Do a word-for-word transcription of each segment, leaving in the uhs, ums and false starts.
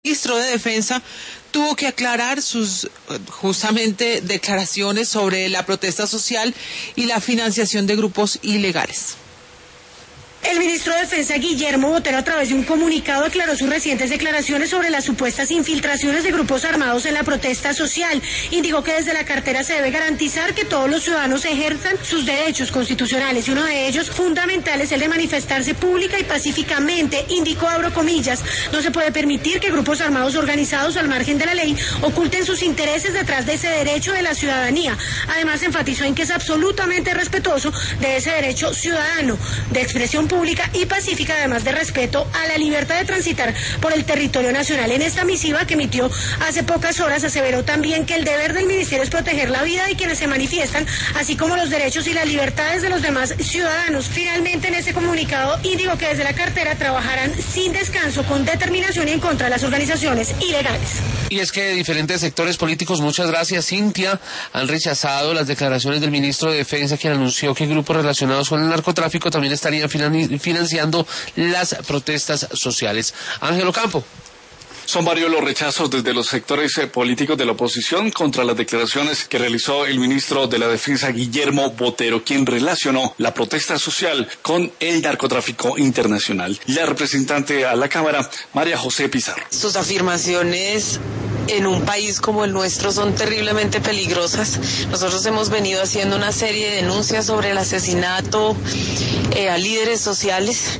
El ministro de Defensa tuvo que aclarar sus justamente declaraciones sobre la protesta social y la financiación de grupos ilegales. El ministro de Defensa, Guillermo Botero, a través de un comunicado aclaró sus recientes declaraciones sobre las supuestas infiltraciones de grupos armados en la protesta social. Indicó que desde la cartera se debe garantizar que todos los ciudadanos ejerzan sus derechos constitucionales y uno de ellos fundamental es el de manifestarse pública y pacíficamente. Indicó, abro comillas, no se puede permitir que grupos armados organizados al margen de la ley oculten sus intereses detrás de ese derecho de la ciudadanía. Además, enfatizó en que es absolutamente respetuoso de ese derecho ciudadano de expresión pública y pacífica, además de respeto a la libertad de transitar por el territorio nacional. En esta misiva que emitió hace pocas horas, aseveró también que el deber del ministerio es proteger la vida y quienes se manifiestan, así como los derechos y las libertades de los demás ciudadanos. Finalmente, en ese comunicado, indicó que desde la cartera trabajarán sin descanso, con determinación y en contra de las organizaciones ilegales. Y es que diferentes sectores políticos, muchas gracias, Cintia, han rechazado las declaraciones del ministro de Defensa, quien anunció que grupos relacionados con el narcotráfico también estarían financiando las protestas sociales. Ángel Ocampo. Son varios los rechazos desde los sectores políticos de la oposición contra las declaraciones que realizó el ministro de la Defensa, Guillermo Botero, quien relacionó la protesta social con el narcotráfico internacional. La representante a la Cámara, María José Pizarro. Sus afirmaciones en un país como el nuestro son terriblemente peligrosas. Nosotros hemos venido haciendo una serie de denuncias sobre el asesinato eh, a líderes sociales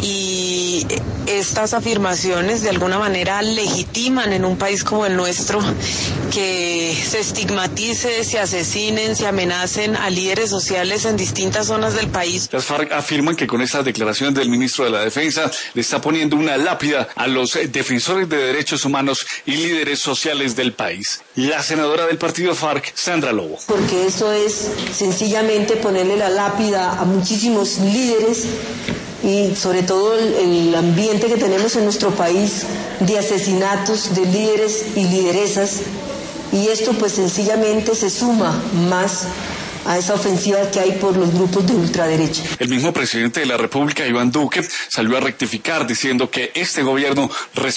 y estas afirmaciones de alguna manera legitiman en un país como el nuestro que se estigmatice, se asesinen, se amenacen a líderes sociales en distintas zonas del país. Las FARC afirman que con estas declaraciones del ministro de la Defensa le está poniendo una lápida a los defensores de derechos humanos y líderes sociales del país. La senadora del partido FARC, Sandra Lobo. Porque eso es sencillamente ponerle la lápida a muchísimos líderes y sobre todo el, el ambiente que tenemos en nuestro país de asesinatos de líderes y lideresas, y esto pues sencillamente se suma más a esa ofensiva que hay por los grupos de ultraderecha. El mismo presidente de la República, Iván Duque, salió a rectificar diciendo que este gobierno